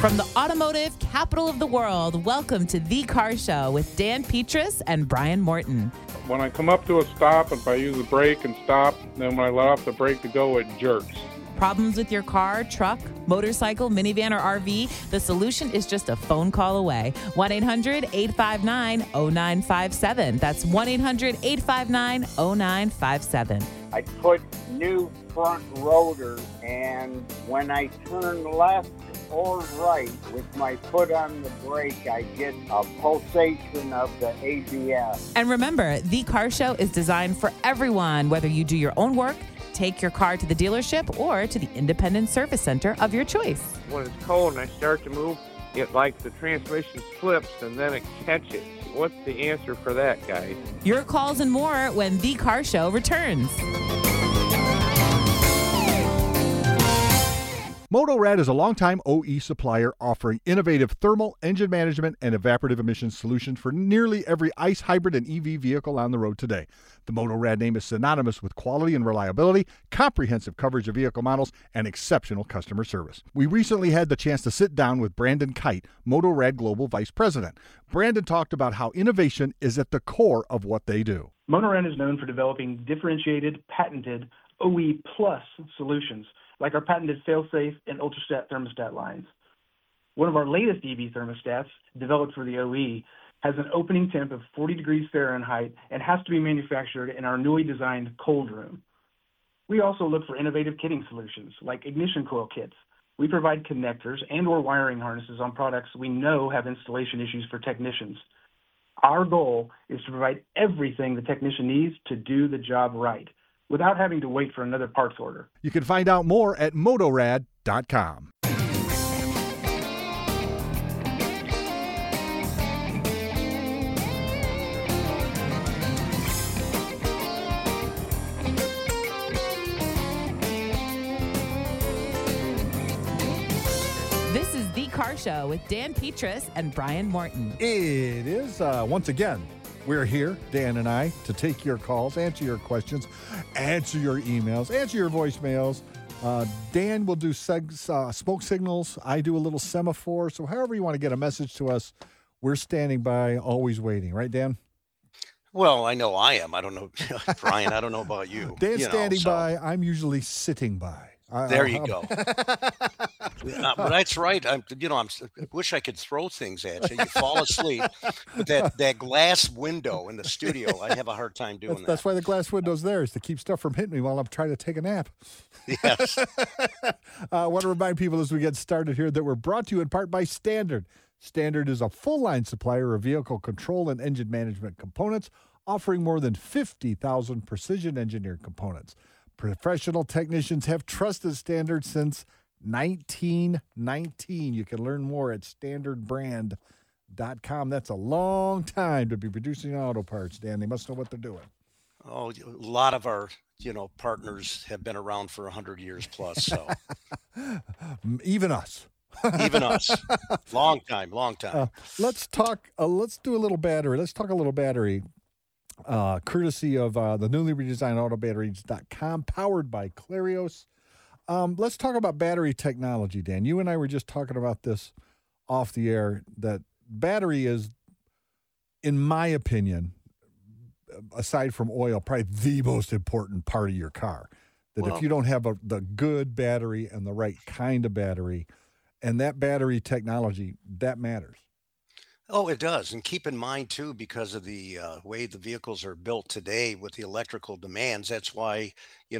From the automotive capital of the world, welcome to The Car Show with Dan Petrus and Brian Morton. When I come up to a stop, if I use the brake and stop, then when I let off the brake to go, it jerks. Problems with your car, truck, motorcycle, minivan, or RV? The solution is just a phone call away. 1-800-859-0957. That's 1-800-859-0957. I put new front rotors, and when I turn left or right with my foot on the brake, I get a pulsation of the ABS. And remember, The Car Show is designed for everyone, whether you do your own work, take your car to the dealership, or to the independent service center of your choice. When it's cold and I start to move, it like the transmission slips and then it catches. What's the answer for that, guys? Your calls and more when The Car Show returns. Motorad is a longtime OE supplier offering innovative thermal, engine management, and evaporative emissions solutions for nearly every ICE, hybrid, and EV vehicle on the road today. The Motorad name is synonymous with quality and reliability, comprehensive coverage of vehicle models, and exceptional customer service. We recently had the chance to sit down with Brandon Kite, Motorad Global Vice President. Brandon talked about how innovation is at the core of what they do. Motorad is known for developing differentiated, patented OE plus solutions, like our patented fail-safe and Ultrastat thermostat lines. One of our latest EV thermostats, developed for the OE, has an opening temp of 40 degrees Fahrenheit and has to be manufactured in our newly designed cold room. We also look for innovative kitting solutions, like ignition coil kits. We provide connectors and or wiring harnesses on products we know have installation issues for technicians. Our goal is to provide everything the technician needs to do the job right, without having to wait for another parts order. You can find out more at motorad.com. This is The Car Show with Dan Petrus and Brian Morton. It is, once again, we're here, Dan and I, to take your calls, answer your questions, answer your emails, answer your voicemails. Dan will do smoke signals. I do a little semaphore. So however you want to get a message to us, we're standing by, always waiting. Right, Dan? Well, I know I am. I don't know, Brian, I don't know about you. Dan's standing by. I'm usually sitting by. There you go. But that's right. I wish I could throw things at you. You fall asleep. But that glass window in the studio, I have a hard time doing that. That's why the glass window's there, is to keep stuff from hitting me while I'm trying to take a nap. Yes. I want to remind people as we get started here that we're brought to you in part by Standard. Standard is a full-line supplier of vehicle control and engine management components, offering more than 50,000 precision-engineered components. Professional technicians have trusted Standard since 1919. You can learn more at standardbrand.com. That's a long time to be producing auto parts, Dan. They must know what they're doing. Oh, a lot of our, partners have been around for 100 years plus. So even us. Even us. Long time. Let's talk. Let's do a little battery. Let's talk a little battery. Courtesy of the newly redesigned autobatteries.com, powered by Clarios. Let's talk about battery technology, Dan. You and I were just talking about this off the air, that battery is, in my opinion, aside from oil, probably the most important part of your car. That if you don't have the good battery and the right kind of battery, and that battery technology, that matters. Oh, it does. And keep in mind, too, because of the way the vehicles are built today with the electrical demands, that's why,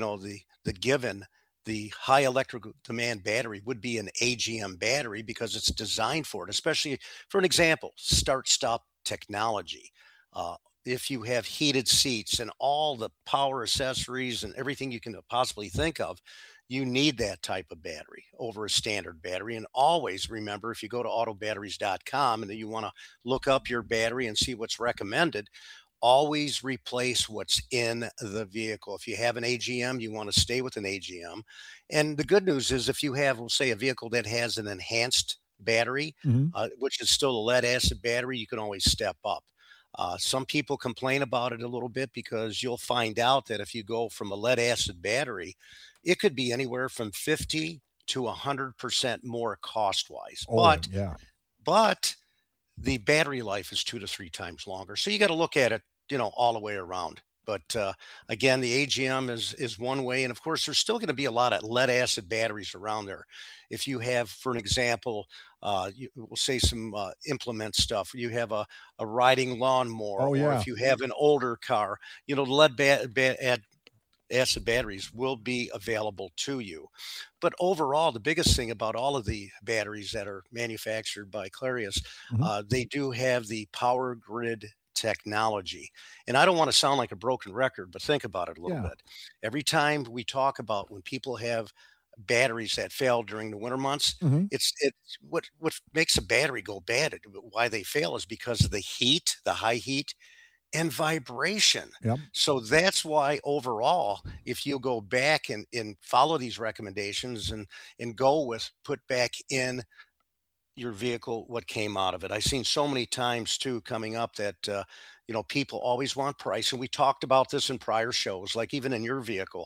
the high electrical demand battery would be an AGM battery, because it's designed for it, especially, for an example, start-stop technology. If you have heated seats and all the power accessories and everything you can possibly think of, you need that type of battery over a standard battery. And always remember, if you go to autobatteries.com and you want to look up your battery and see what's recommended, always replace what's in the vehicle. If you have an AGM, you want to stay with an AGM. And the good news is, if you have, we'll say, a vehicle that has an enhanced battery, which is still a lead acid battery, you can always step up. Some people complain about it a little bit, because you'll find out that if you go from a lead acid battery, it could be anywhere from 50 to 100% more cost-wise. Oh, yeah. But the battery life is 2 to 3 times longer. So you got to look at it, all the way around. But again, the AGM is one way. And of course, there's still going to be a lot of lead acid batteries around there. If you have, for an example, we'll say some implement stuff, you have a riding lawnmower, or if you have an older car, lead acid batteries will be available to you. But overall, the biggest thing about all of the batteries that are manufactured by Clarios, they do have the power grid technology. And I don't want to sound like a broken record, but think about it a little bit. Every time we talk about when people have batteries that fail during the winter months, it's what makes a battery go bad. Why they fail is because of the heat, the high heat, and vibration. So that's why overall, if you go back and follow these recommendations and put back in your vehicle what came out of it. I've seen so many times too coming up that people always want price, and we talked about this in prior shows, like even in your vehicle.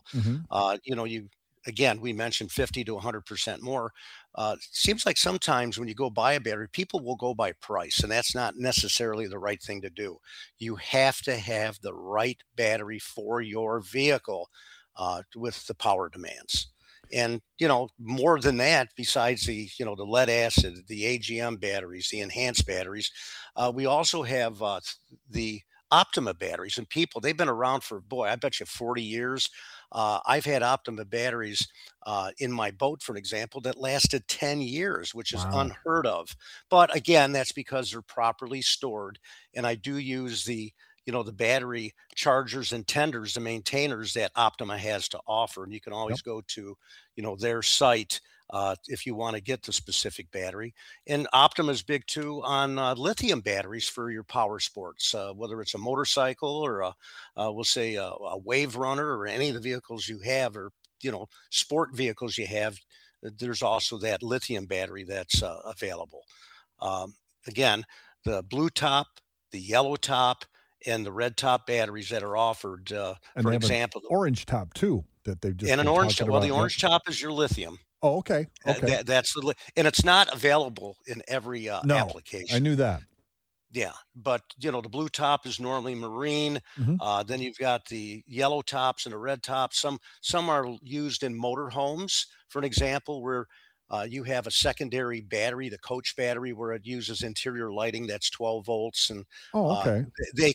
We mentioned 50 to 100% more. Seems like sometimes when you go buy a battery, people will go by price, and that's not necessarily the right thing to do. You have to have the right battery for your vehicle with the power demands. And, more than that, besides the lead acid, the AGM batteries, the enhanced batteries, we also have the Optima batteries. And they've been around for, I bet you 40 years. I've had Optima batteries in my boat, for an example, that lasted 10 years, which is unheard of. But again, that's because they're properly stored. And I do use the battery chargers and tenders, the maintainers that Optima has to offer. And you can always go to, their site if you want to get the specific battery. And Optima is big too on lithium batteries for your power sports, whether it's a motorcycle or we'll say a wave runner or any of the vehicles you have, or, sport vehicles you have. There's also that lithium battery that's available. Again, the blue top, the yellow top, and the red top batteries that are offered, for example, orange top too, that they've just, and an orange top. Well, the orange top is your lithium. Oh, okay. That's and it's not available in every application. I knew that. Yeah, but the blue top is normally marine. Then you've got the yellow tops and the red tops. Some are used in motorhomes, for an example, where you have a secondary battery, the coach battery, where it uses interior lighting that's 12 volts, and they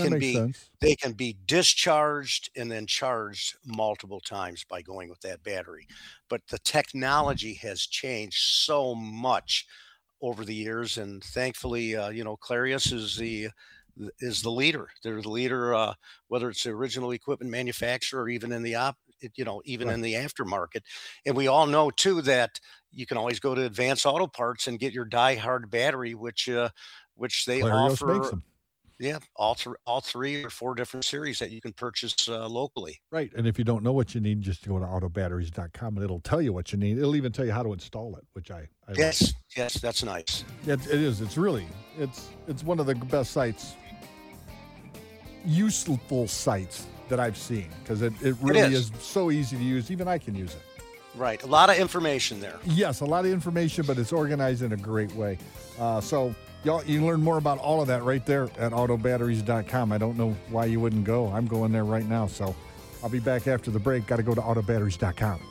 can be discharged and then charged multiple times by going with that battery. But the technology has changed so much over the years, and thankfully, Clarios is the leader. They're the leader, whether it's the original equipment manufacturer or even in the in the aftermarket. And we all know too that you can always go to Advanced Auto Parts and get your die-hard battery, which they Clarios offer. Makes them. Yeah, all 3 or 4 different series that you can purchase locally. Right, and if you don't know what you need, just go to autobatteries.com and it'll tell you what you need. It'll even tell you how to install it, which I yes, that's nice. It is. It's really it's one of the best sites, useful sites that I've seen, because it really is so easy to use. Even I can use it. Right. A lot of information there. Yes, a lot of information, but it's organized in a great way. So y'all, you can learn more about all of that right there at autobatteries.com. I don't know why you wouldn't go. I'm going there right now. So I'll be back after the break. Got to go to autobatteries.com.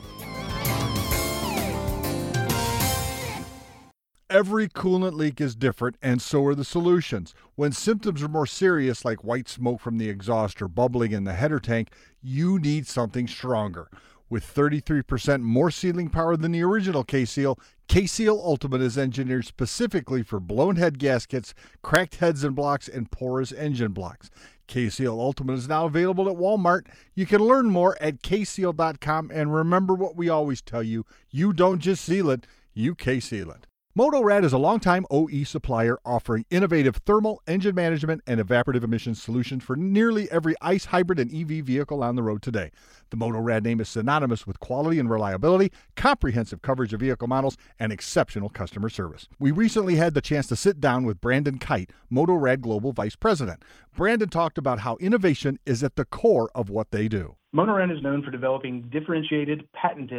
Every coolant leak is different, and so are the solutions. When symptoms are more serious, like white smoke from the exhaust or bubbling in the header tank, you need something stronger. With 33% more sealing power than the original K-Seal, K-Seal Ultimate is engineered specifically for blown head gaskets, cracked heads and blocks, and porous engine blocks. K-Seal Ultimate is now available at Walmart. You can learn more at kseal.com, and remember what we always tell you, you don't just seal it, you K-Seal it. Motorad is a longtime OE supplier offering innovative thermal, engine management, and evaporative emissions solutions for nearly every ICE, hybrid, and EV vehicle on the road today. The Motorad name is synonymous with quality and reliability, comprehensive coverage of vehicle models, and exceptional customer service. We recently had the chance to sit down with Brandon Kite, Motorad Global Vice President. Brandon talked about how innovation is at the core of what they do. Motorad is known for developing differentiated, patented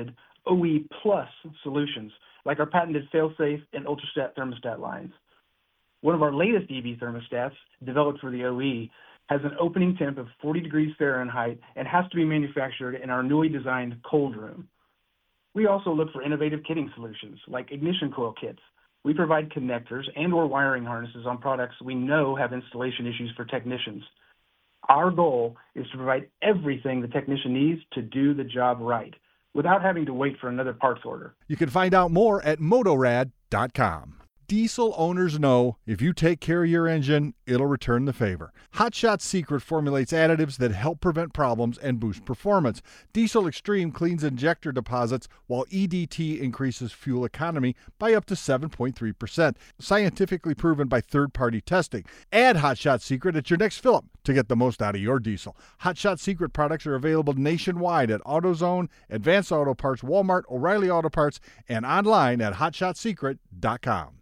OE Plus solutions, like our patented fail-safe and Ultrastat thermostat lines. One of our latest EV thermostats, developed for the OE, has an opening temp of 40 degrees Fahrenheit and has to be manufactured in our newly designed cold room. We also look for innovative kitting solutions, like ignition coil kits. We provide connectors and/or wiring harnesses on products we know have installation issues for technicians. Our goal is to provide everything the technician needs to do the job right, without having to wait for another parts order. You can find out more at motorad.com. Diesel owners know if you take care of your engine, it'll return the favor. Hot Shot Secret formulates additives that help prevent problems and boost performance. Diesel Extreme cleans injector deposits, while EDT increases fuel economy by up to 7.3%. Scientifically proven by third-party testing. Add Hot Shot Secret at your next fill-up to get the most out of your diesel. Hot Shot Secret products are available nationwide at AutoZone, Advanced Auto Parts, Walmart, O'Reilly Auto Parts, and online at hotshotsecret.com.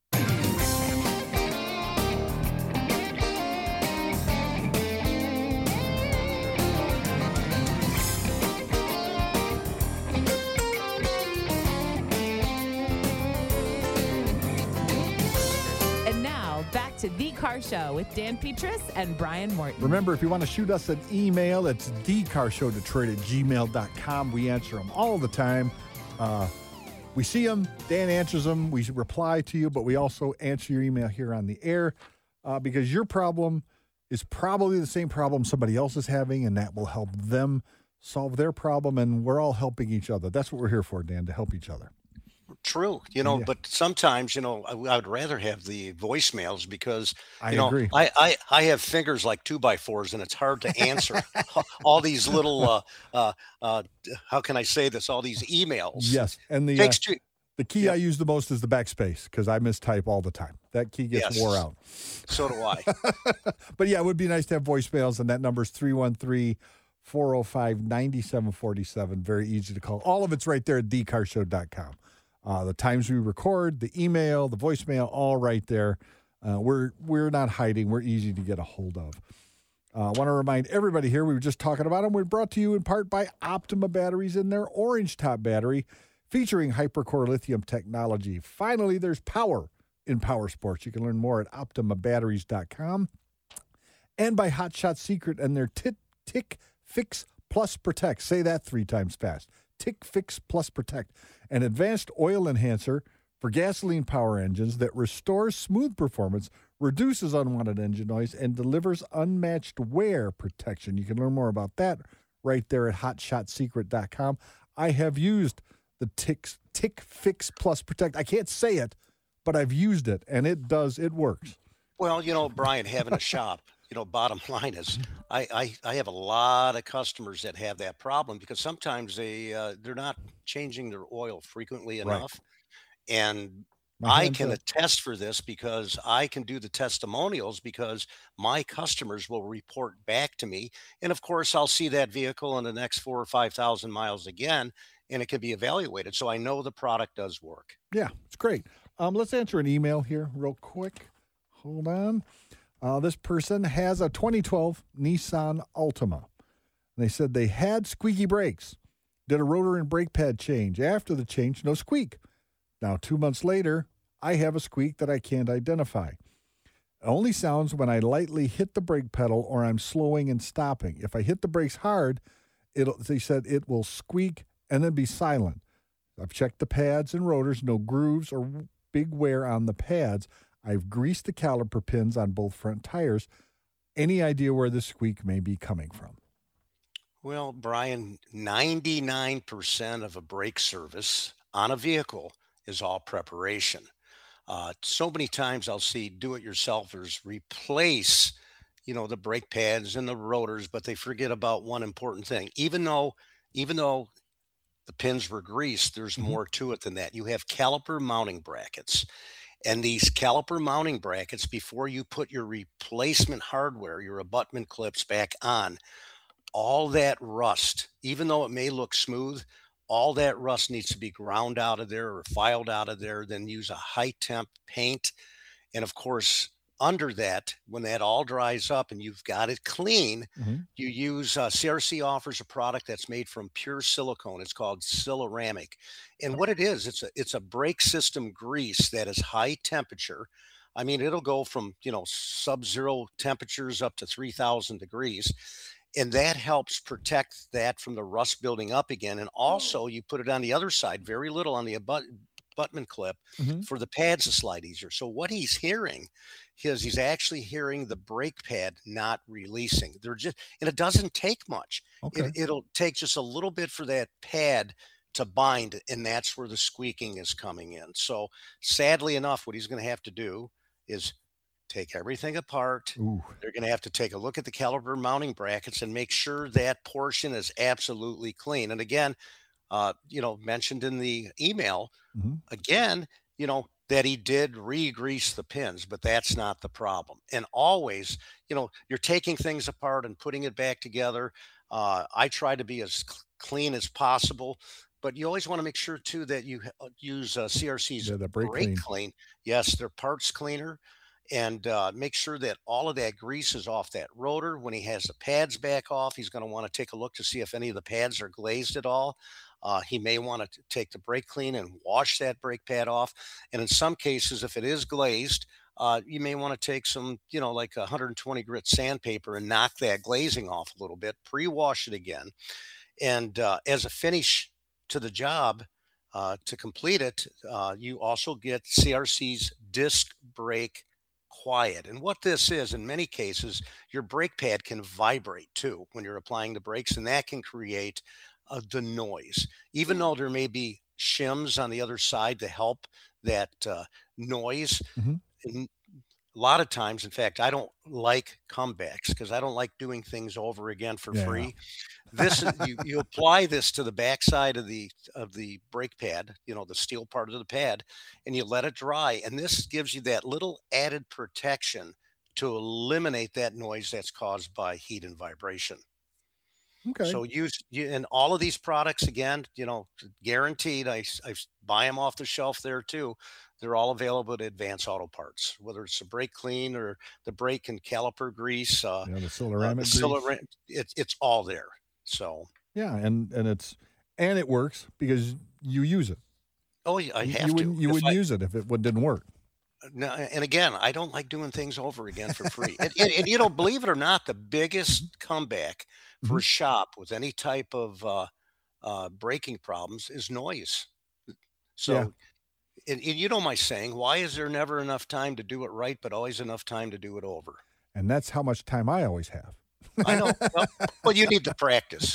Back to The Car Show with Dan Petrus and Brian Morton. Remember, if you want to shoot us an email, it's thecarshowdetroit@gmail.com. We answer them all the time. We see them. Dan answers them. We reply to you, but we also answer your email here on the air because your problem is probably the same problem somebody else is having, and that will help them solve their problem, and we're all helping each other. That's what we're here for, Dan, to help each other. True, but sometimes, I would rather have the voicemails because, I agree. I have fingers like 2x4s and it's hard to answer all these little, how can I say this? All these emails. Yes. And the key I use the most is the backspace because I mistype all the time. That key gets wore out. So do I. But yeah, it would be nice to have voicemails, and that number is 313-405-9747. Very easy to call. All of it's right there at thecarshow.com. The times we record, the email, the voicemail, all right there. We're not hiding. We're easy to get a hold of. I want to remind everybody here, we were just talking about them. We're brought to you in part by Optima Batteries and their Orange Top battery featuring HyperCore lithium technology. Finally, there's power in power sports. You can learn more at optimabatteries.com. And by Hot Shot Secret and their Tick Fix Plus Protect. Say that 3 times fast. Tick Fix Plus Protect, an advanced oil enhancer for gasoline power engines that restores smooth performance, reduces unwanted engine noise, and delivers unmatched wear protection. You can learn more about that right there at hotshotsecret.com. I have used the Tick Fix Plus Protect. I can't say it, but I've used it, and it works. Well, Brian, having a shop, bottom line is I have a lot of customers that have that problem because sometimes they're not changing their oil frequently enough. Right. And I can attest for this because I can do the testimonials because my customers will report back to me. And of course, I'll see that vehicle in the next 4,000 or 5,000 miles again, and it can be evaluated. So I know the product does work. Yeah, it's great. Let's answer an email here real quick. Hold on. This person has a 2012 Nissan Altima. They said they had squeaky brakes, did a rotor and brake pad change. After the change, no squeak. Now, 2 months later, I have a squeak that I can't identify. It only sounds when I lightly hit the brake pedal or I'm slowing and stopping. If I hit the brakes hard, they said it will squeak and then be silent. I've checked the pads and rotors, no grooves or big wear on the pads. I've greased the caliper pins on both front tires. Any idea where the squeak may be coming from? Well, Brian, 99% of a brake service on a vehicle is all preparation. So many times I'll see do-it-yourselfers replace, the brake pads and the rotors, but they forget about one important thing. Even though the pins were greased, there's more to it than that. You have caliper mounting brackets. And these caliper mounting brackets, before you put your replacement hardware, your abutment clips back on, all that rust, even though it may look smooth, all that rust needs to be ground out of there or filed out of there, then use a high temp paint. And of course, under that, when that all dries up and you've got it clean, Mhm. you use CRC offers a product that's made from pure silicone. It's called Silaramic, and what it is, it's a brake system grease that is high temperature. I mean, it'll go from sub-zero temperatures up to 3,000 degrees, and that helps protect that from the rust building up again. And also, you put it on the other side, very little on the abutment clip Mhm. for the pads to slide easier. So what he's hearing is he's actually hearing the brake pad not releasing. And it doesn't take much. Okay. It'll take just a little bit for that pad to bind, and that's where the squeaking is coming in. So sadly enough, what he's going to have to do is take everything apart. Ooh. They're going to have to take a look at the caliper mounting brackets and make sure that portion is absolutely clean. And again, mentioned in the email, Mhm. again, that he did re-grease the pins, but that's not the problem. And always, you're taking things apart and putting it back together. I try to be as clean as possible, but you always want to make sure too that you use CRC's Yeah, the brake brake clean. clean. Yes, their parts cleaner, and make sure that all of that grease is off that rotor. When he has the pads back off, he's going to want to take a look to see if any of the pads are glazed at all. He may want to take the brake clean and wash that brake pad off. And in some cases, if it is glazed, you may want to take some, like 120 grit sandpaper and knock that glazing off a little bit, pre-wash it again. And as a finish to the job, to complete it, you also get CRC's disc brake quiet. And what this is, in many cases, your brake pad can vibrate too when you're applying the brakes, and that can create the noise. Even though there may be shims on the other side to help that noise, Mhm. and a lot of times, in fact, I don't like comebacks because I don't like doing things over again for Yeah. free. This is you apply this to the backside of the brake pad, the steel part of the pad, and you let it dry. And this gives you that little added protection to eliminate that noise that's caused by heat and vibration. Okay. So and all of these products again, guaranteed. I buy them off the shelf there too. They're all available at Advance Auto Parts, whether it's a brake clean or the brake and caliper grease. Yeah, the Silaramic It's all there. So Yeah, and it works because you use it. oh, yeah, I have You to. wouldn't use it if it didn't work. No, and again, I don't like doing things over again for free. And believe it or not, the biggest comeback for a Mhm. shop with any type of braking problems is noise. So, Yeah. and you know my saying, why is there never enough time to do it right, but always enough time to do it over? And that's how much time I always have. I know. Well, you need to practice.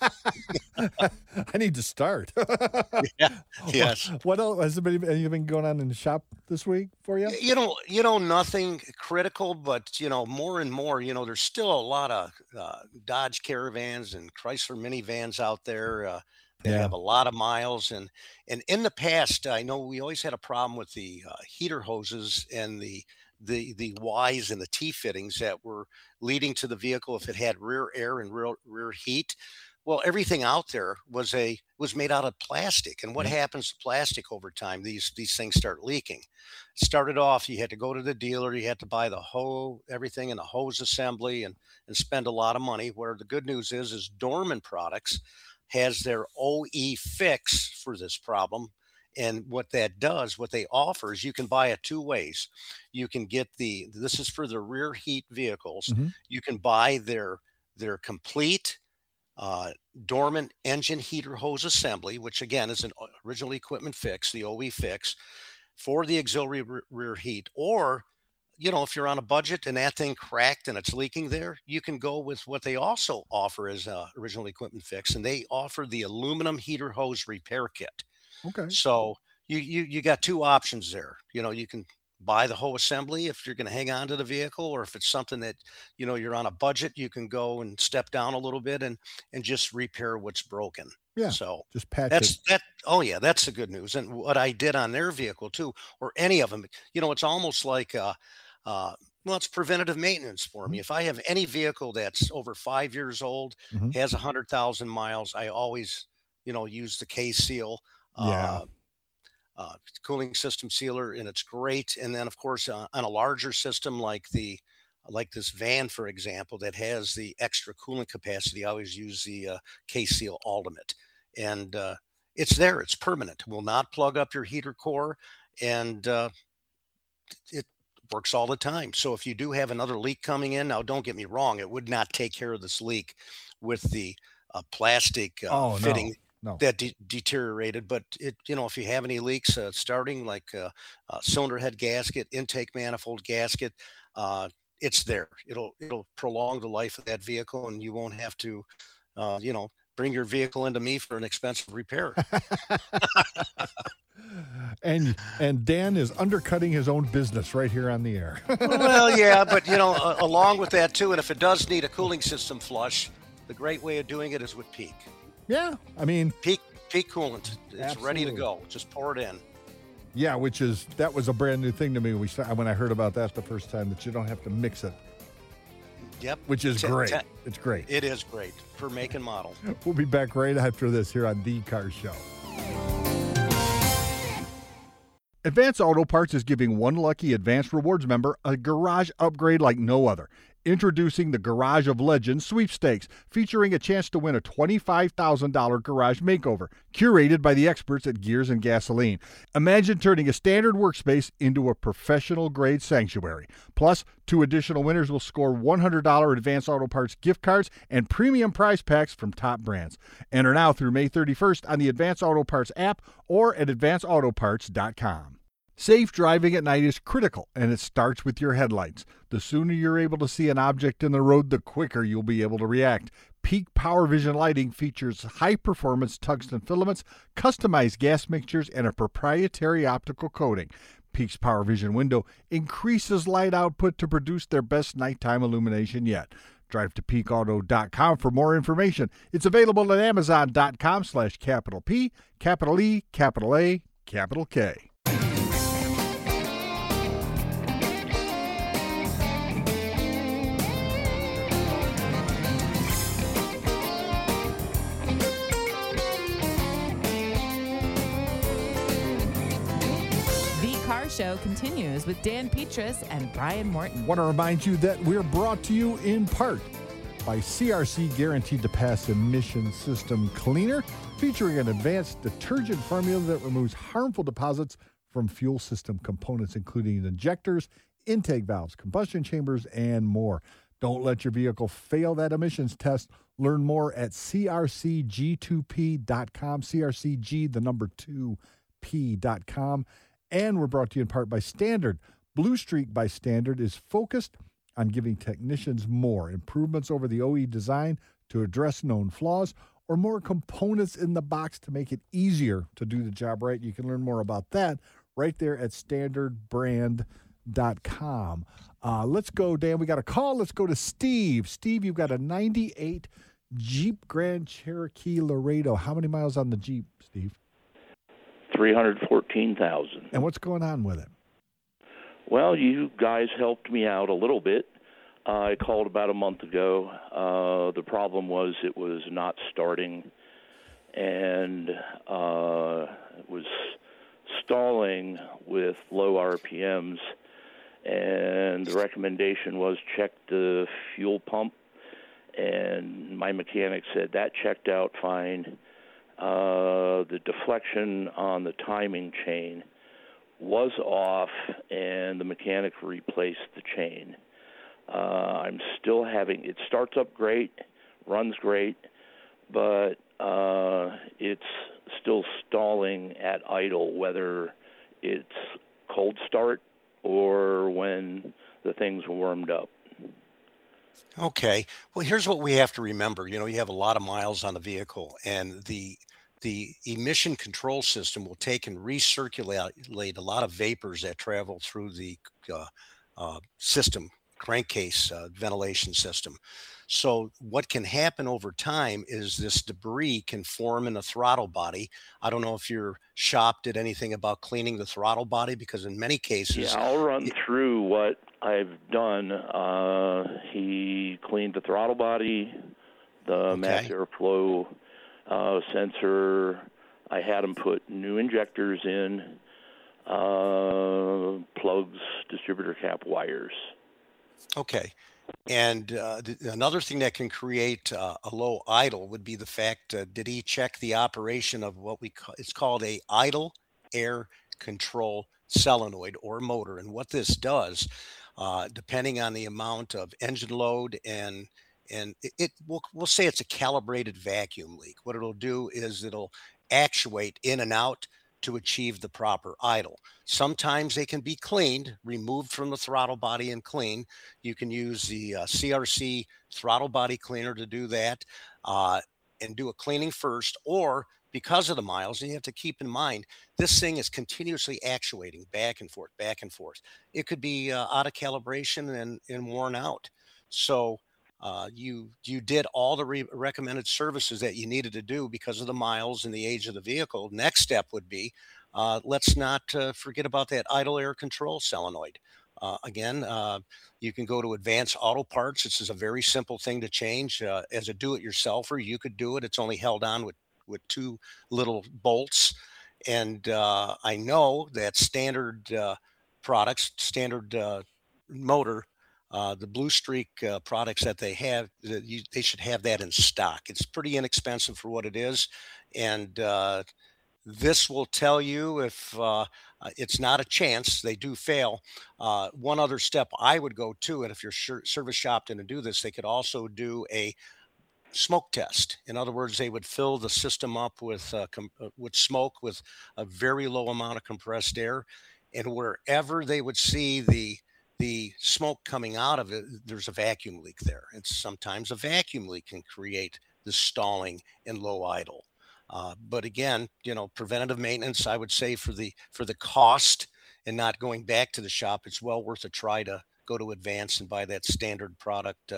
I need to start. Yeah. Yes. What else has anything going on in the shop this week for you? Nothing critical, but more and more, there's still a lot of Dodge Caravans and Chrysler minivans out there that Yeah. have a lot of miles. And in the past, I know we always had a problem with the heater hoses and the Ys and the T fittings that were leading to the vehicle if it had rear air and rear heat. Well, everything out there was made out of plastic. And what Yeah. happens to plastic over time? These things start leaking. Started off, you had to go to the dealer, you had to buy everything in a hose assembly and spend a lot of money. Where the good news is Dorman Products has their OE fix for this problem. And what that does, what they offer is you can buy it two ways. You can get this is for the rear heat vehicles. Mhm. You can buy their complete Dorman engine heater hose assembly, which again is an original equipment fix, the OE fix for the auxiliary rear heat. Or, if you're on a budget and that thing cracked and it's leaking there, you can go with what they also offer as original equipment fix, and they offer the aluminum heater hose repair kit. Okay. So you got two options there. You can buy the whole assembly if you're going to hang on to the vehicle, or if it's something that you're on a budget, you can go and step down a little bit and just repair what's broken. Yeah. So Just patch it. that. Oh yeah, that's the good news. And what I did on their vehicle too, or any of them, it's almost like well, it's preventative maintenance for me. Mhm. If I have any vehicle that's over 5 years old, Mhm. has 100,000 miles, I always use the K seal. Yeah. cooling system sealer, and it's great. And then, of course, on a larger system like this van, for example, that has the extra cooling capacity, I always use the K-Seal Ultimate, and it's there. It's permanent. Will not plug up your heater core, and it works all the time. So if you do have another leak coming in, now don't get me wrong, it would not take care of this leak with the plastic fitting. No. That deteriorated, but if you have any leaks starting, like cylinder head gasket, intake manifold gasket, it's there. It'll prolong the life of that vehicle, and you won't have to, bring your vehicle into me for an expensive repair. And Dan is undercutting his own business right here on the air. Well, yeah, but along with that too, and if it does need a cooling system flush, the great way of doing it is with Peak. Yeah, I mean, Peak coolant. It's absolutely ready to go. Just pour it in. Yeah, that was a brand new thing to me when I heard about that the first time, that you don't have to mix it. Yep. Which is great. It's great. It is great for make and model. We'll be back right after this here on The Car Show. Advance Auto Parts is giving one lucky Advance Rewards member a garage upgrade like no other. Introducing the Garage of Legends Sweepstakes, featuring a chance to win a $25,000 garage makeover, curated by the experts at Gears and Gasoline. Imagine turning a standard workspace into a professional-grade sanctuary. Plus, 2 additional winners will score $100 Advance Auto Parts gift cards and premium prize packs from top brands. Enter now through May 31st on the Advance Auto Parts app or at advanceautoparts.com. Safe driving at night is critical, and it starts with your headlights. The sooner you're able to see an object in the road, the quicker you'll be able to react. Peak Power Vision lighting features high-performance tungsten filaments, customized gas mixtures, and a proprietary optical coating. Peak's Power Vision window increases light output to produce their best nighttime illumination yet. Drive to peakauto.com for more information. It's available at amazon.com/capital P, capital E, capital A, capital K. Show continues with Dan Petrus and Brian Morton. Want to remind you that we're brought to you in part by CRC Guaranteed to Pass Emission System Cleaner, featuring an advanced detergent formula that removes harmful deposits from fuel system components, including injectors, intake valves, combustion chambers, and more. Don't let your vehicle fail that emissions test. Learn more at crcg2p.com, crcg, the number 2p.com. And we're brought to you in part by Standard. Blue Streak by Standard is focused on giving technicians more improvements over the OE design to address known flaws, or more components in the box to make it easier to do the job right. You can learn more about that right there at standardbrand.com. Let's go, Dan. We got a call. Let's go to Steve. Steve, you've got a 98 Jeep Grand Cherokee Laredo. How many miles on the Jeep, Steve? 314,000. And what's going on with it? Well, you guys helped me out a little bit. I called about a month ago. The problem was it was not starting, and it was stalling with low RPMs, and the recommendation was check the fuel pump, and my mechanic said that checked out fine. The deflection on the timing chain was off, and the mechanic replaced the chain. I'm still having, it starts up great, runs great, but it's still stalling at idle, whether it's cold start or when the thing's warmed up. Okay. Well, here's what we have to remember. You have a lot of miles on the vehicle, and the emission control system will take and recirculate a lot of vapors that travel through the system, crankcase ventilation system. So what can happen over time is this debris can form in the throttle body. I don't know if your shop did anything about cleaning the throttle body, because in many cases... Yeah, I'll run through what I've done. He cleaned the throttle body, the mass airflow sensor. I had him put new injectors in. plugs, distributor cap wires. Okay. And another thing that can create a low idle would be the fact, did he check the operation of what it's called a idle air control solenoid or motor? And what this does, depending on the amount of engine load and we'll say it's a calibrated vacuum leak. What it'll do is it'll actuate in and out to achieve the proper idle. Sometimes they can be cleaned, removed from the throttle body and clean. You can use the CRC throttle body cleaner to do that and do a cleaning first, or because of the miles, and you have to keep in mind, this thing is continuously actuating back and forth, back and forth. It could be out of calibration and worn out. So you did all the recommended services that you needed to do because of the miles and the age of the vehicle. Next step would be, let's not forget about that idle air control solenoid. Again, you can go to Advanced Auto Parts. This is a very simple thing to change. As a do-it-yourselfer, you could do it. It's only held on with two little bolts. And I know that standard products, standard motor, the Blue Streak products that they have, they should have that in stock. It's pretty inexpensive for what it is. And this will tell you if it's not a chance, they do fail. One other step I would go to, and if your service shop didn't do this, they could also do a smoke test. In other words, they would fill the system up with smoke with a very low amount of compressed air. And wherever they would see the smoke coming out of it, there's a vacuum leak there. And sometimes a vacuum leak can create the stalling and low idle. But again, preventative maintenance, I would say for the cost and not going back to the shop, it's well worth a try to go to Advance and buy that standard product,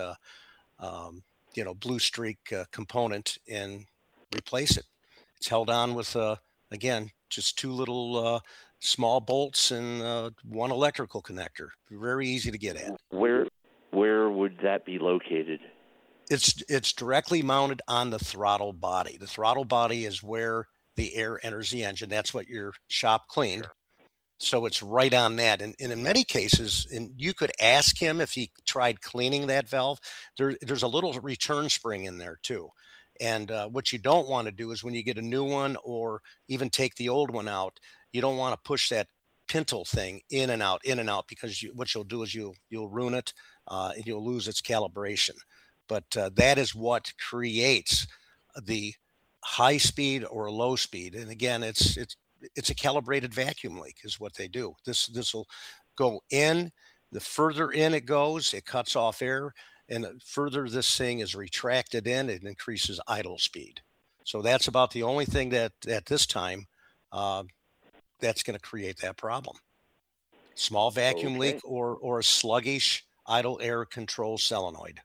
Blue Streak component and replace it. It's held on with, again, just two little small bolts and one electrical connector. Very easy to get at. Where would that be located? It's directly mounted on the throttle body. The throttle body is where the air enters the engine. That's what your shop cleaned. Sure. So it's right on that. And in many cases, and you could ask him if he tried cleaning that valve, there's a little return spring in there too. And what you don't want to do is when you get a new one or even take the old one out, you don't want to push that pintle thing in and out, because what you'll do is you'll ruin it and you'll lose its calibration. But that is what creates the high speed or low speed. And again, it's a calibrated vacuum leak is what they do. This will go in. The further in it goes, it cuts off air. And the further this thing is retracted in, it increases idle speed. So that's about the only thing that at this time that's going to create that problem. Small vacuum leak or a sluggish idle air control solenoid.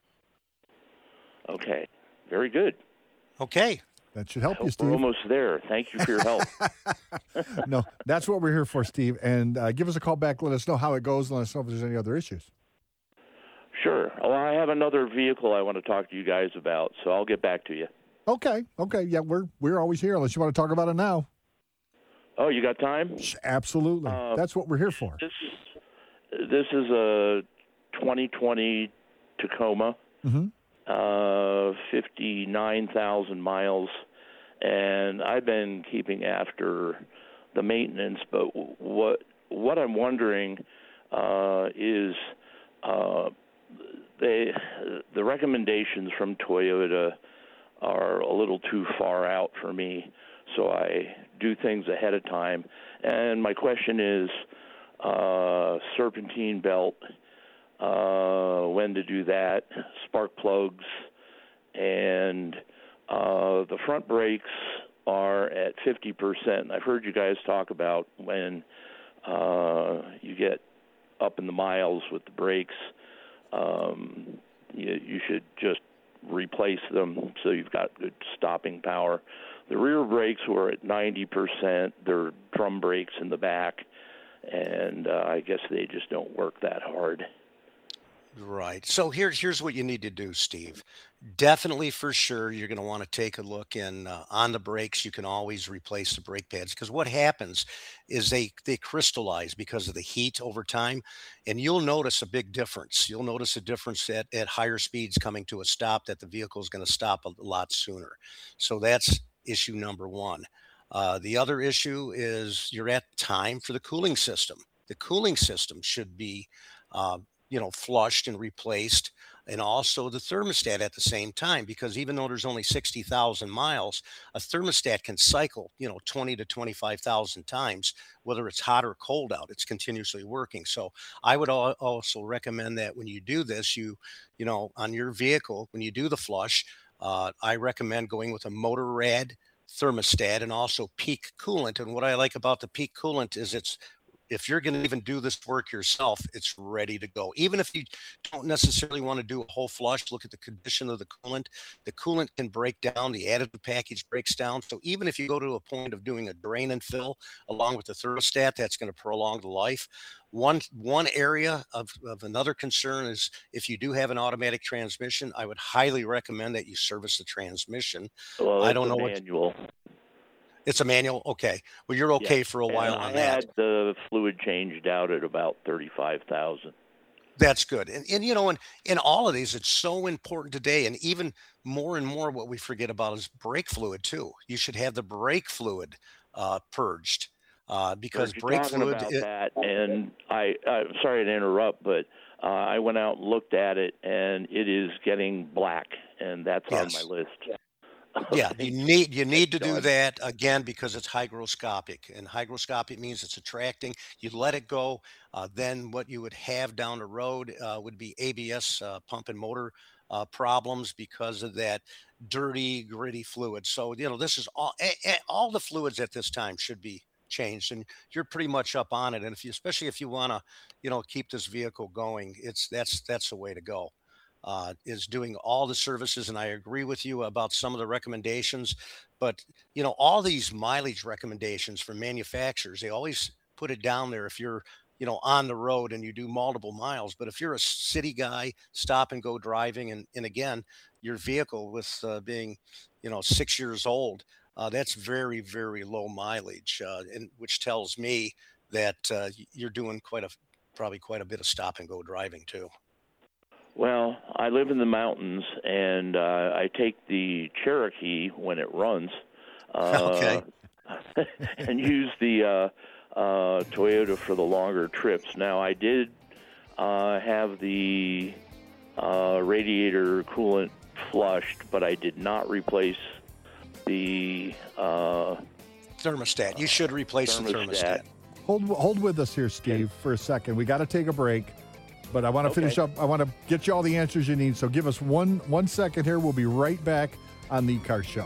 Okay, very good. Okay. That should help you, Steve. We're almost there. Thank you for your help. No, that's what we're here for, Steve. And give us a call back. Let us know how it goes. Let us know if there's any other issues. Sure. Well, I have another vehicle I want to talk to you guys about, so I'll get back to you. Okay. Yeah, we're always here unless you want to talk about it now. Oh, you got time? Absolutely. That's what we're here for. This is a 2020 Tacoma. Mm-hmm. 59,000 miles, and I've been keeping after the maintenance, but what I'm wondering is the recommendations from Toyota are a little too far out for me, so I do things ahead of time. And my question is serpentine belt, when to do that, spark plugs, and the front brakes are at 50%. I've heard you guys talk about when you get up in the miles with the brakes, you should just replace them so you've got good stopping power. The rear brakes were at 90%. They're drum brakes in the back, and I guess they just don't work that hard. Right. So here's what you need to do, Steve. Definitely for sure, you're going to want to take a look in on the brakes. You can always replace the brake pads because what happens is they crystallize because of the heat over time, and you'll notice a big difference. You'll notice a difference at higher speeds coming to a stop that the vehicle is going to stop a lot sooner. So that's issue number one. The other issue is you're at time for the cooling system. The cooling system should be flushed and replaced, and also the thermostat at the same time, because even though there's only 60,000 miles, a thermostat can cycle, 20 to 25,000 times, whether it's hot or cold out, it's continuously working. So I would also recommend that when you do this, on your vehicle, when you do the flush, I recommend going with a motor rad thermostat and also peak coolant. And what I like about the peak coolant is if you're going to even do this work yourself, it's ready to go. Even if you don't necessarily want to do a whole flush, look at the condition of the coolant. The coolant can break down. The additive package breaks down. So even if you go to a point of doing a drain and fill along with the thermostat, that's going to prolong the life. One area of another concern is if you do have an automatic transmission, I would highly recommend that you service the transmission. Well, I don't know manual. It's a manual? Okay. Well, you're okay for a while on that. I had the fluid changed out at about 35,000. That's good. And in all of these, it's so important today. And even more and more, what we forget about is brake fluid, too. You should have the brake fluid purged because brake fluid. About that, and I'm sorry to interrupt, but I went out and looked at it, and it is getting black, and that's on my list. Yeah, you need to do that again because it's hygroscopic, and hygroscopic means it's attracting. You let it go, then what you would have down the road would be ABS pump and motor problems because of that dirty, gritty fluid. So this is all the fluids at this time should be changed, and you're pretty much up on it. And especially if you want to keep this vehicle going, that's the way to go. Is doing all the services. And I agree with you about some of the recommendations, but all these mileage recommendations from manufacturers, they always put it down there if you're, on the road and you do multiple miles. But if you're a city guy, stop and go driving, and again, your vehicle with being, 6 years old, that's very, very low mileage, and which tells me that you're doing probably quite a bit of stop and go driving too. Well, I live in the mountains, and I take the Cherokee when it runs, okay, and use the Toyota for the longer trips. Now, I did have the radiator coolant flushed, but I did not replace the thermostat. You should replace the thermostat. Hold with us here, Steve, for a second. We got to take a break. But I want to finish up. I want to get you all the answers you need. So give us one second here. We'll be right back on The Car Show.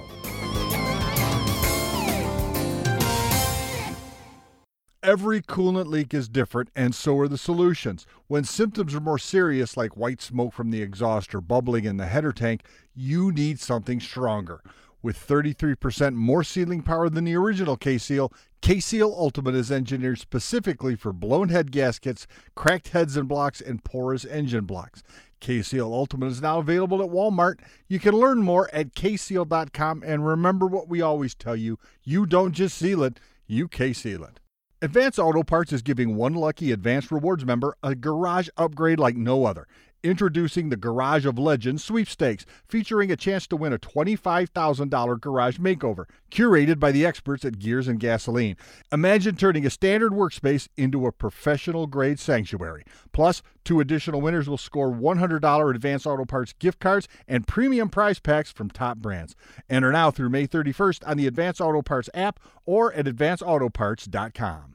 Every coolant leak is different, and so are the solutions. When symptoms are more serious, like white smoke from the exhaust or bubbling in the header tank, you need something stronger. With 33% more sealing power than the original K-Seal, K-Seal Ultimate is engineered specifically for blown head gaskets, cracked heads and blocks, and porous engine blocks. K-Seal Ultimate is now available at Walmart. You can learn more at kseal.com, and remember what we always tell you, you don't just seal it, you K-Seal it. Advance Auto Parts is giving one lucky Advance Rewards member a garage upgrade like no other. Introducing the Garage of Legends Sweepstakes, featuring a chance to win a $25,000 garage makeover, curated by the experts at Gears and Gasoline. Imagine turning a standard workspace into a professional-grade sanctuary. Plus, 2 additional winners will score $100 Advance Auto Parts gift cards and premium prize packs from top brands. Enter now through May 31st on the Advance Auto Parts app or at advanceautoparts.com.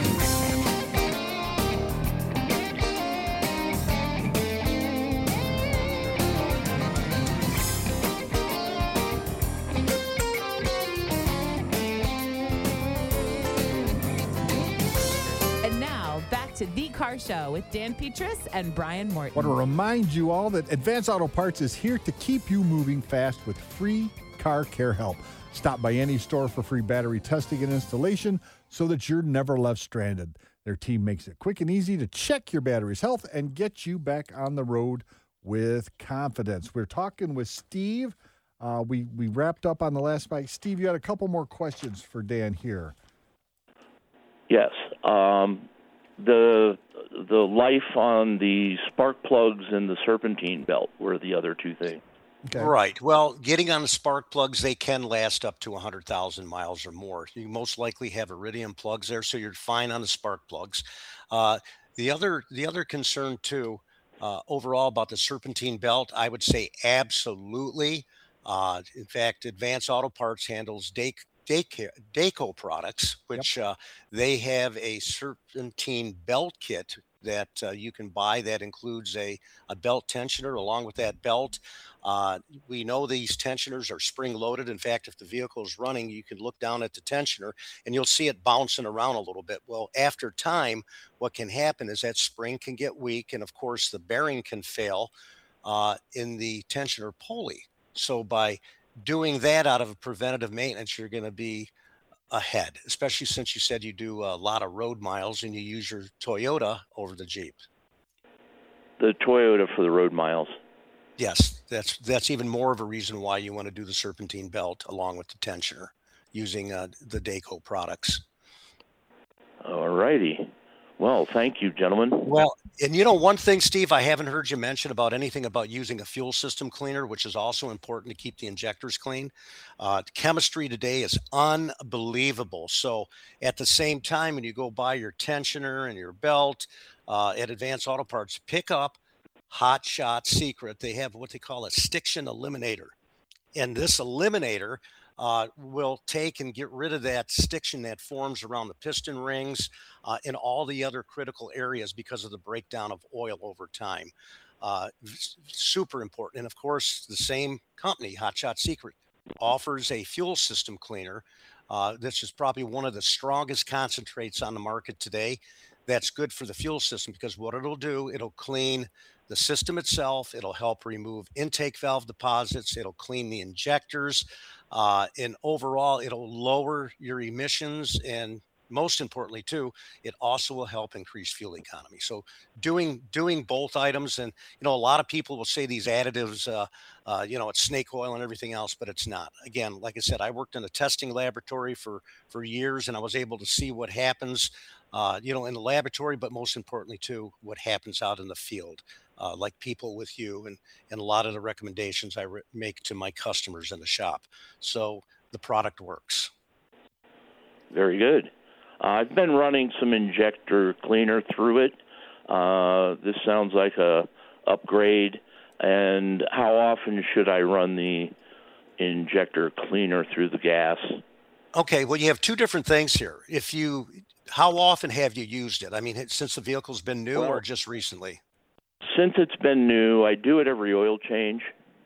To The Car Show with Dan Petrus and Brian Morton. I want to remind you all that Advance Auto Parts is here to keep you moving fast with free car care help. Stop by any store for free battery testing and installation so that you're never left stranded. Their team makes it quick and easy to check your battery's health and get you back on the road with confidence. We're talking with Steve. We wrapped up on the last bike. Steve, you had a couple more questions for Dan here. Yes. The life on the spark plugs and the serpentine belt were the other two things. Okay. Right. Well, getting on the spark plugs, they can last up to 100,000 miles or more. You most likely have iridium plugs there, so you're fine on the spark plugs. The other concern too, overall about the serpentine belt, I would say absolutely. In fact, Advanced Auto Parts handles Dayco products, which they have a serpentine belt kit that you can buy that includes a belt tensioner along with that belt. We know these tensioners are spring loaded. In fact, if the vehicle is running, you can look down at the tensioner and you'll see it bouncing around a little bit. Well, after time, what can happen is that spring can get weak, and of course the bearing can fail in the tensioner pulley. So by doing that out of a preventative maintenance, you're going to be ahead, especially since you said you do a lot of road miles and you use your Toyota over the Jeep. The Toyota for the road miles. Yes, that's even more of a reason why you want to do the serpentine belt along with the tensioner using the Dayco products. All righty. Well, thank you, gentlemen. Well, and one thing, Steve, I haven't heard you mention about anything about using a fuel system cleaner, which is also important to keep the injectors clean. Chemistry today is unbelievable. So at the same time, when you go buy your tensioner and your belt at Advanced Auto Parts, pick up Hot Shot Secret. They have what they call a stiction eliminator. And this eliminator will take and get rid of that stiction that forms around the piston rings and all the other critical areas because of the breakdown of oil over time. Super important. And of course, the same company, Hot Shot Secret, offers a fuel system cleaner. This is probably one of the strongest concentrates on the market today. That's good for the fuel system because what it'll do, it'll clean the system itself. It'll help remove intake valve deposits. It'll clean the injectors. And overall, it'll lower your emissions. And most importantly, too, it also will help increase fuel economy. So doing both items. And, a lot of people will say these additives, it's snake oil and everything else, but it's not. Again, like I said, I worked in a testing laboratory for years, and I was able to see what happens, in the laboratory, but most importantly, too, what happens out in the field. Like people with you and a lot of the recommendations I make to my customers in the shop. So the product works. Very good. I've been running some injector cleaner through it. This sounds like a upgrade. And how often should I run the injector cleaner through the gas? Okay, well, you have two different things here. How often have you used it? I mean, since the vehicle's been new or just recently? Since it's been new, I do it every oil change.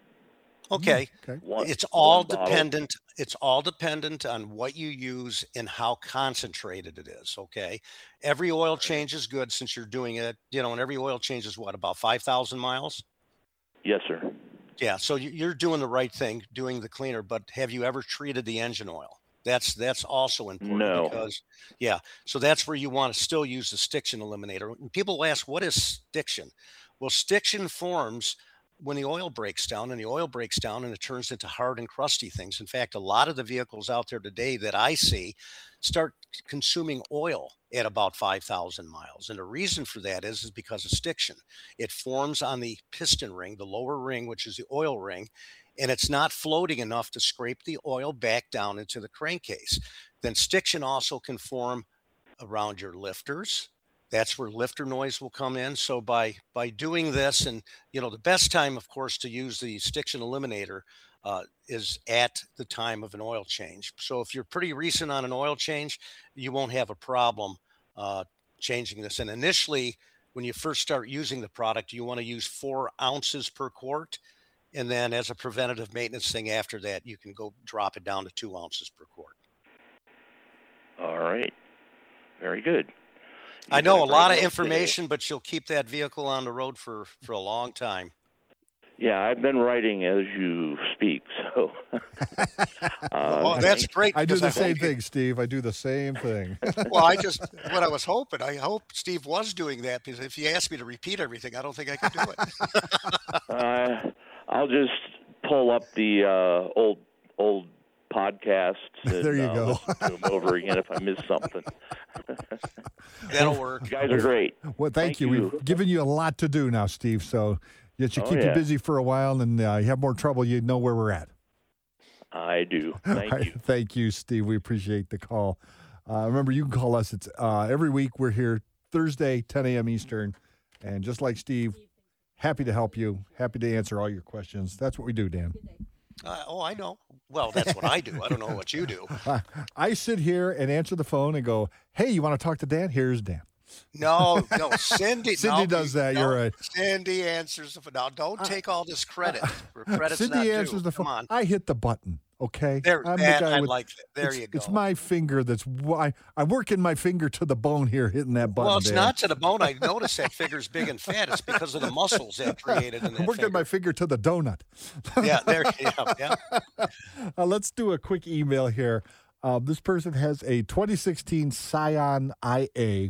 Okay. It's all dependent. It's all dependent on what you use and how concentrated it is. Okay. Every oil change is good since you're doing it, and every oil change is what, about 5,000 miles? Yes, sir. Yeah. So you're doing the right thing, doing the cleaner, but have you ever treated the engine oil? That's also important. No. Because, so that's where you want to still use the stiction eliminator. And people ask, what is stiction? Well, stiction forms when the oil breaks down, and it turns into hard and crusty things. In fact, a lot of the vehicles out there today that I see start consuming oil at about 5,000 miles. And the reason for that is because of stiction. It forms on the piston ring, the lower ring, which is the oil ring, and it's not floating enough to scrape the oil back down into the crankcase. Then stiction also can form around your lifters. That's where lifter noise will come in. So by doing this, and the best time, of course, to use the stiction eliminator is at the time of an oil change. So if you're pretty recent on an oil change, you won't have a problem changing this. And initially, when you first start using the product, you want to use 4 ounces per quart. And then as a preventative maintenance thing after that, you can go drop it down to 2 ounces per quart. All right. Very good. I know a lot of information, but you'll keep that vehicle on the road for a long time. Yeah, I've been writing as you speak. So, Oh, that's great. I do because the same hope you- thing, Steve. I do the same thing. Well, what I was hoping, I hope Steve was doing that, because if you asked me to repeat everything, I don't think I could do it. I'll just pull up the old podcasts and There you go. listen to them over again if I miss something. That'll work. You guys are great. Well, thank you. We've given you a lot to do now, Steve. So that you Oh, keep you yeah. busy for a while, and you have more trouble, you know where we're at. I do. Thank All right. you. Thank you, Steve. We appreciate the call. Remember, you can call us. It's every week. We're here Thursday, 10 a.m. Eastern. And just like Steve, happy to help you, happy to answer all your questions. That's what we do, Dan. I know. Well, that's what I do. I don't know what you do. I sit here and answer the phone and go, hey, you want to talk to Dan? Here's Dan. No, Cindy. Cindy no, does that. You're right. Cindy answers the phone. Now, don't take all this credit. Where credit's Cindy not answers due. the phone. Come on. I hit the button. Okay. There, I'm that, the guy I with, like that. There it's, you go. It's my finger that's why I'm working my finger to the bone here, hitting that button. Well, it's Dan. not to the bone. I noticed that finger's big and fat. It's because of the muscles that created in that I'm working finger. my finger to the donut. Yeah, there. Yeah. Let's do a quick email here. This person has a 2016 Scion IA,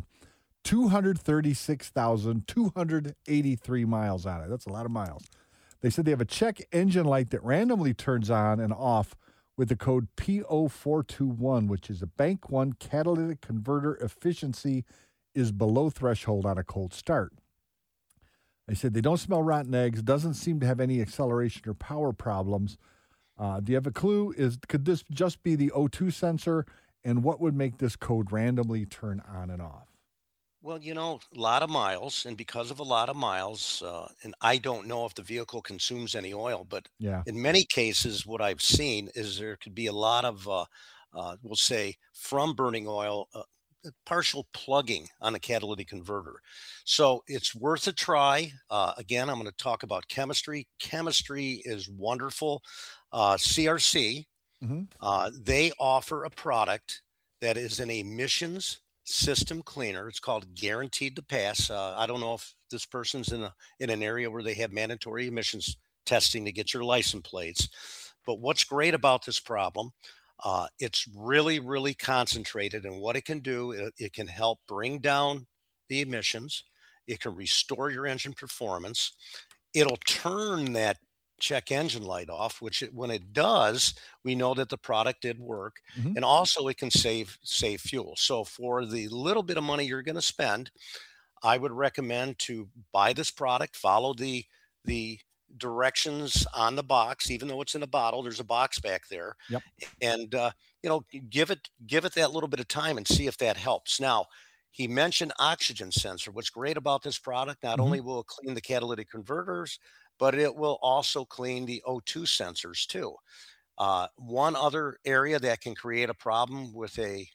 236,283 miles on it. That's a lot of miles. They said they have a check engine light that randomly turns on and off with the code P0421, which is a Bank 1 catalytic converter efficiency is below threshold on a cold start. They said they don't smell rotten eggs, doesn't seem to have any acceleration or power problems. Do you have a clue? Could this just be the O2 sensor? And what would make this code randomly turn on and off? Well, a lot of miles, and because of a lot of miles, and I don't know if the vehicle consumes any oil, but Yeah. in many cases, what I've seen is there could be a lot of, we'll say, from burning oil, partial plugging on a catalytic converter. So it's worth a try. Again, I'm going to talk about chemistry. Chemistry is wonderful. CRC, they offer a product that is an emissions system cleaner. It's called Guaranteed to Pass. I don't know if this person's in an area where they have mandatory emissions testing to get your license plates. But what's great about this problem, it's really, really concentrated. And what it can do, it can help bring down the emissions. It can restore your engine performance. It'll turn that check engine light off, which when it does, we know that the product did work. And also it can save fuel. So for the little bit of money you're going to spend, I would recommend to buy this product, follow the directions on the box. Even though it's in a bottle, there's a box back there. Yep. And give it that little bit of time and see if that helps. Now, he mentioned oxygen sensor. What's great about this product, not only will it clean the catalytic converters, but it will also clean the O2 sensors too. One other area that can create a problem with a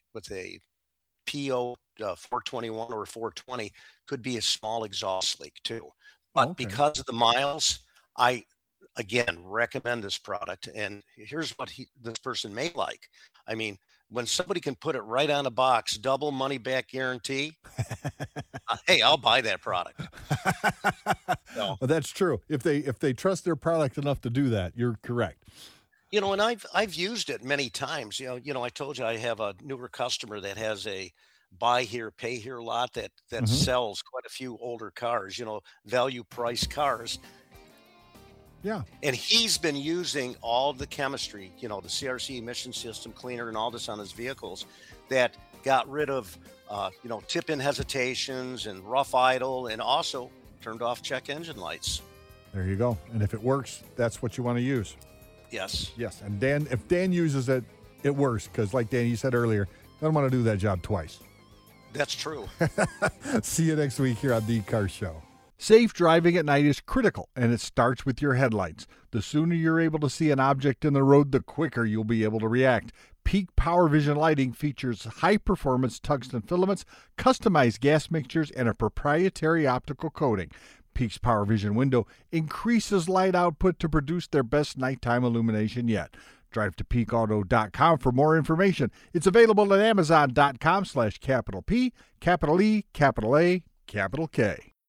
PO 421 or 420 could be a small exhaust leak too. But because of the miles, I again recommend this product. And here's what this person may like. I mean, when somebody can put it right on a box, double money back guarantee, hey, I'll buy that product. Well, that's true. If they trust their product enough to do that, you're correct. And I've used it many times. I told you I have a newer customer that has a buy here, pay here lot that sells quite a few older cars, value price cars. Yeah. And he's been using all the chemistry, the CRC emission system cleaner and all this on his vehicles that got rid of, tip-in hesitations and rough idle, and also turned off check engine lights. There you go. And if it works, that's what you want to use. Yes. Yes. And if Dan uses it, it works. Because like Dan, you said earlier, I don't want to do that job twice. That's true. See you next week here on The Car Show. Safe driving at night is critical, and it starts with your headlights. The sooner you're able to see an object in the road, the quicker you'll be able to react. Peak Power Vision lighting features high-performance tungsten filaments, customized gas mixtures, and a proprietary optical coating. Peak's Power Vision window increases light output to produce their best nighttime illumination yet. Drive to peakauto.com for more information. It's available at amazon.com/P, capital E, capital A, capital K.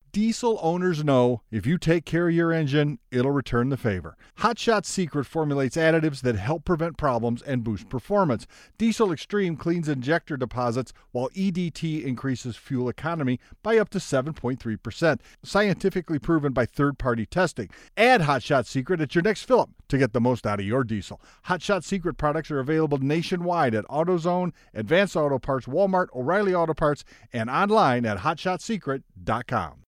Diesel owners know if you take care of your engine, it'll return the favor. Hot Shot Secret formulates additives that help prevent problems and boost performance. Diesel Extreme cleans injector deposits, while EDT increases fuel economy by up to 7.3%. Scientifically proven by third-party testing. Add Hot Shot Secret at your next fill-up to get the most out of your diesel. Hot Shot Secret products are available nationwide at AutoZone, Advanced Auto Parts, Walmart, O'Reilly Auto Parts, and online at hotshotsecret.com.